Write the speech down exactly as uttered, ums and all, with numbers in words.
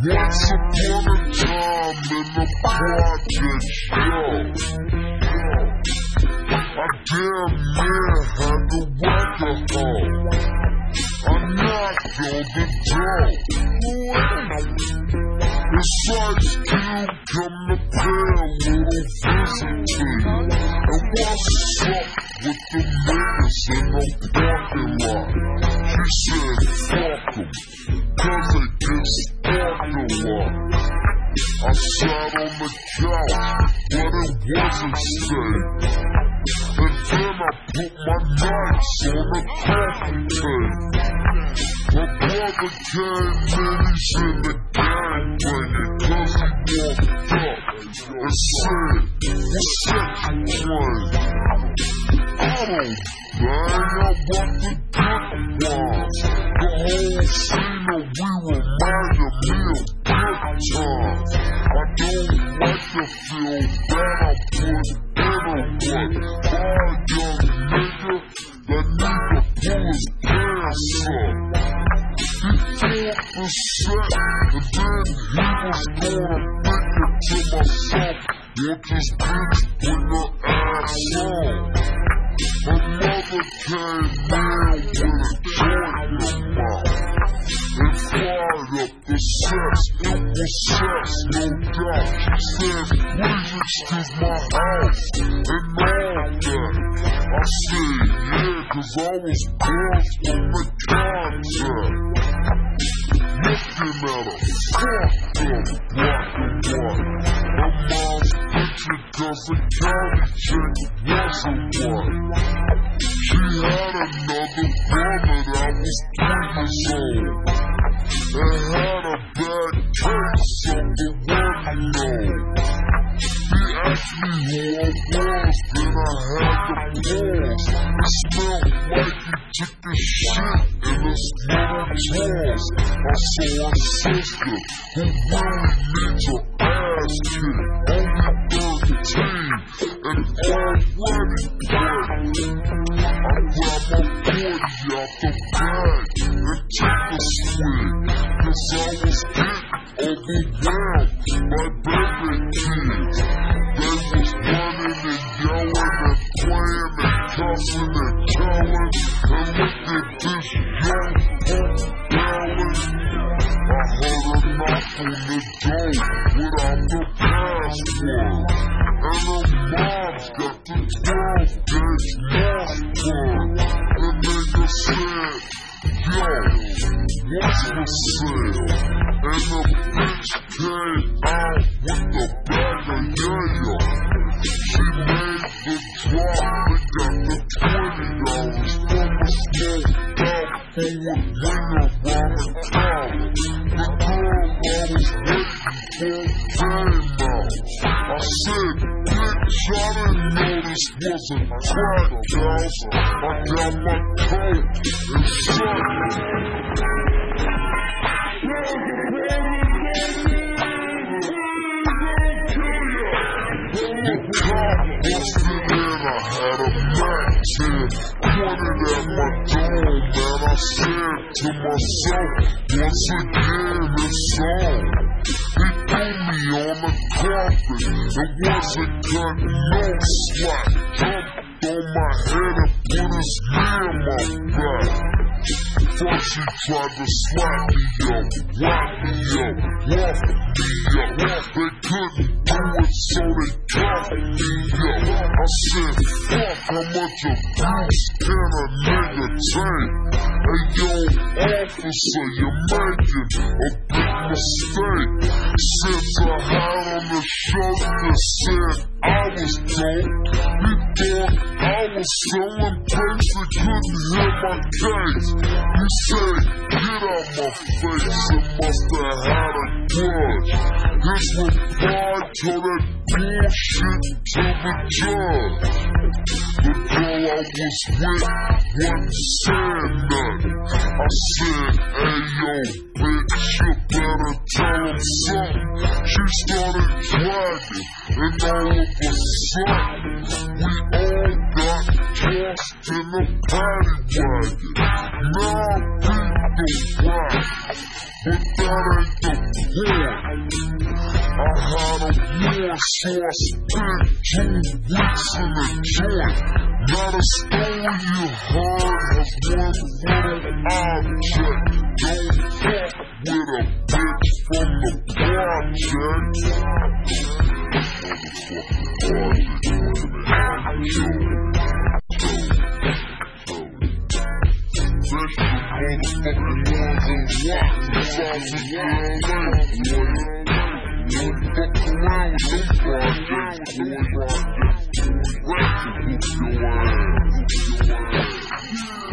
Once upon a time in the projects, yo, I damn near had to whack a hoe. I knocked on the door. It's like you come to pay a little visit to you. And what's up with the niggas in the parking lot? She said, fuck them, cause they get sparked a lot. I sat on the couch, but it wasn't safe. And then I put my nights on the coffee table. My brother came in, he's in the gang banging, cause he walked up and said, what's that you playing? I don't bang, I want the good ones. The whole scene of we reminded me of good times. I don't like to feel bad, I put in a butt. Hard young nigga that need to pull his pants up. He fought the set, and then he was gonna make it to myself. Want this bitch bring her ass on. Her mother came in with a joint in her mouth and fired up the sex. It was sex, no doubt. She said, please excuse my house and all that. I said, yeah, cause I was buzzed from the contact. Looking at her, fucked up, black and white. Her mom's picture cause the county chick wasn't white. She had another brother that was three years old and had a bad case of the one know. He asked me who I was, then I had to pause. It smelled like he took a shit in his little drawers. I saw a sister who really needs her ass kicked, only thirteen and already pregnant. I grabbed my forty out the bag and took a swig, cause I was getting overwhelmed by baby kids. They was running and yelling and playing and cussing and killing. And look at this young punk yelling. I heard a knock on the door without the password. And her mom's got the twelve gauge Mossberg. The nigga said, yo, what's for sale? And the bitch came out with the bag of yayo. She made the drop and got the twenty dollars from the smoked out forward winger around the collar. The girl I was waiting for came out. I said, bitch, I didn't know this was a crack house. I got my coat and shirt. The cop busted in, I had a Mac ten pointed at my dome, and I said to myself, once again it's on. He threw me on the carpet and wasn't cutting no slack. Jumped on my head and put his knee in my back. First he tried to slap me up, whack me up, rough me up. They couldn't do it, so they cuffed me up. I said, fuck, how much abuse can a nigga take? Hey yo, officer, you're making a big mistake. Since I had on the shirt that said I was dope, he thought I was selling papes that couldn't hear my case. You say, get out my face, and must have had a grudge. His reply told that bullshit to the judge. The girl I was with wasn't saying nothing. I said, hey yo, bitch, you better tell him something. She started dragging, and all of a sudden, we all got tossed in the paddy wagon. Now I beat the rap, but that ain't the I had a war, so I spent two weeks in the joint. Not a story you heard has one little object. Don't fuck with a bitch from the project. Motherfucking